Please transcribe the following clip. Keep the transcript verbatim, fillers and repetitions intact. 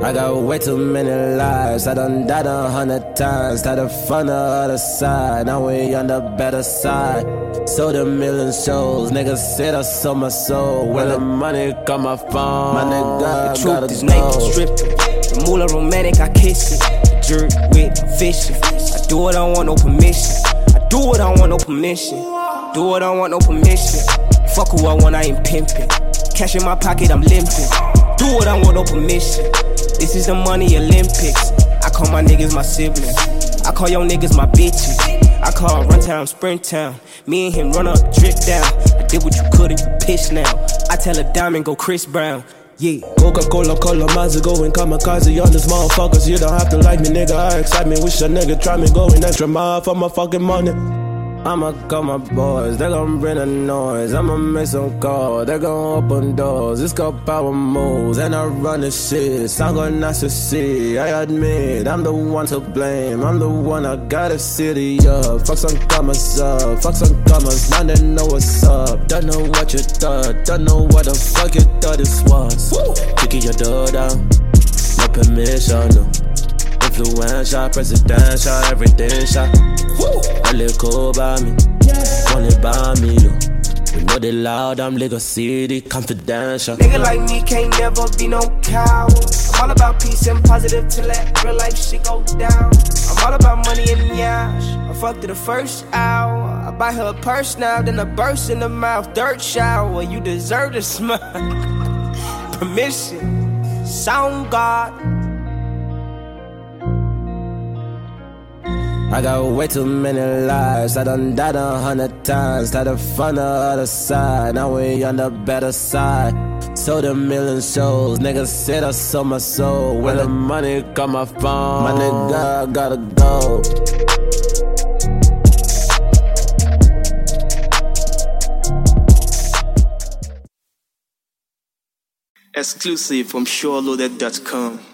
I got way too many lives, I done died a hundred times. Started from the other side, now we on the better side. Sold a million shows, niggas said I sold my soul. When the money got my phone, my nigga, the truth gotta is go. naked stripping. The moolah romantic, I kiss it. Jerk with fishing. I do it, I don't want no permission. I do it, I don't want no permission. Do it, I don't want no permission. Fuck who I want, I ain't pimping. Cash in my pocket, I'm limping. Do it, I don't want no permission. This is the money Olympics. I call my niggas my siblings. I call your niggas my bitches. I call run town, sprint town. Me and him run up, drip down. I did what you couldn't, you pitch now. I tell a diamond, go Chris Brown. Yeah. Coca-Cola, Cola, Mazda, going kamikaze on this motherfuckers. You don't have to like me, nigga, I excite me. Wish a nigga try me, going extra mile for my fucking money. I'ma call my boys, they gon' bring the noise. I'ma make some calls, they gon' open doors. This got power moves, and I run the shit. Sound gon' not succeed, I admit I'm the one to blame. I'm the one, I got a city up. Fuck some commas up, fuck some commas. Now they know what's up. Don't know what you thought, don't know what the fuck you thought this was. Kicking your door down, no permission, no. Influential, presidential, everything shot. I live cool by me, want it by me though. We know they loud, I'm Lagos City, confidential. Nigga like me can't never be no coward. I'm all about peace and positive till that real life shit go down. I'm all about money and yash. I fucked her the first hour. I buy her a purse now, then a burst in the mouth. Dirt shower, you deserve to smile. Permission, sound God. I got way too many lives, I done died a hundred times. Started from the other side, now we on the better side. Sold a million shows, niggas said I sold my soul. When the money got my phone, my nigga, I gotta go. Exclusive from Sure Loaded dot com.